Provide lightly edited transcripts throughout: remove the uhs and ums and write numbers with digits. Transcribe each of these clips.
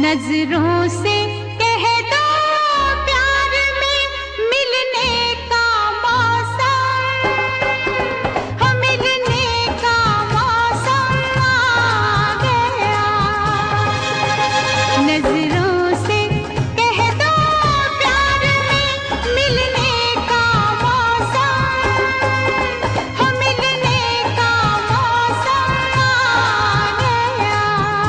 नजरों से कह दो प्यार में मिलने का मौसम, हो मिलने का मौसम आ गया। नजरों से कह दो प्यार में मिलने का मौसम, हो मिलने का मौसम आ गया।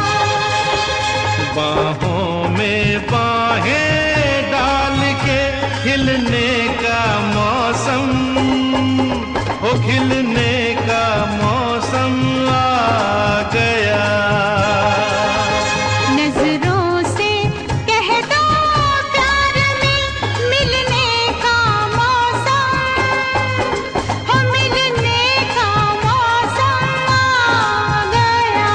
बाहों में बाहें डाल के खिलने का मौसम, हो खिलने का मौसम आ गया। नजरों से कह दो प्यार में मिलने का मौसम, हो मिलने का मौसम आ गया।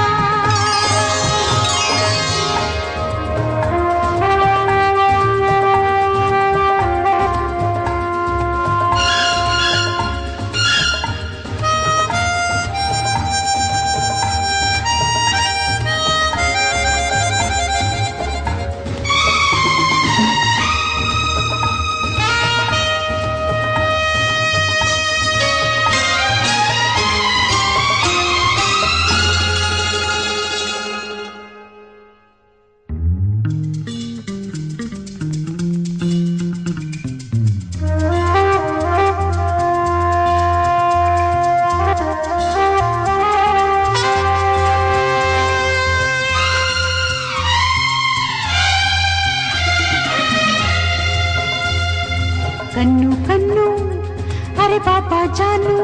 कन्नू कन्नू अरे बाबा जानू,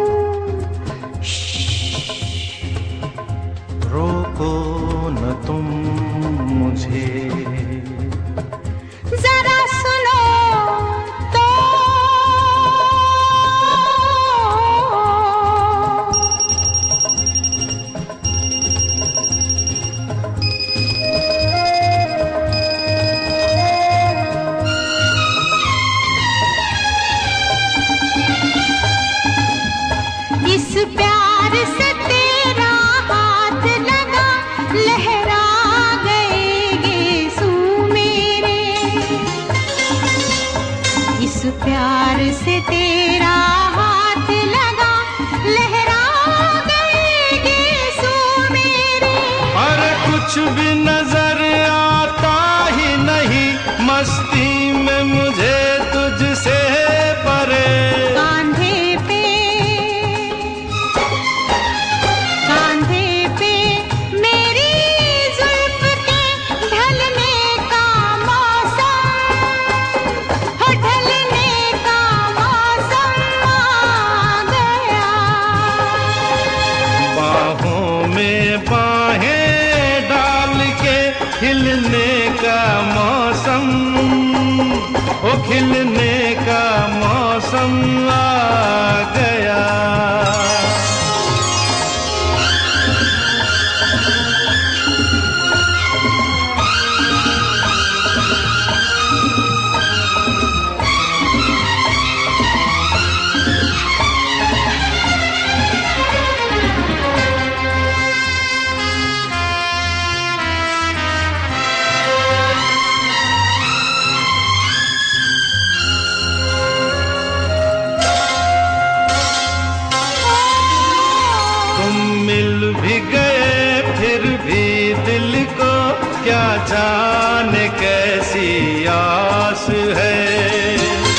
रोको न तुम मुझे, जरा सुनो तो। इस प्यार से तेरा हाथ लगा, लहरा गए गेसू मेरे। इस प्यार से तेरा हाथ लगा, लहरा गए गेसू मेरे। अरे कुछ भी नजर आता ही नहीं, मस्ती में मुझे तुझसे परे। कांधे पे मेरी जुल्फ के ढलने का मौसम, हो ढलने का मौसम आ गया। बाहों में बाहें डाल के खिलने का मौसम, ओ खिलने का मौसम आ गया। मिल भी गए फिर भी दिल को क्या जाने कैसी आस है।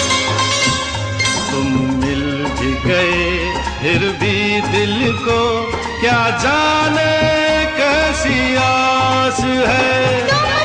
तुम मिल भी गए फिर भी दिल को क्या जाने कैसी आस है।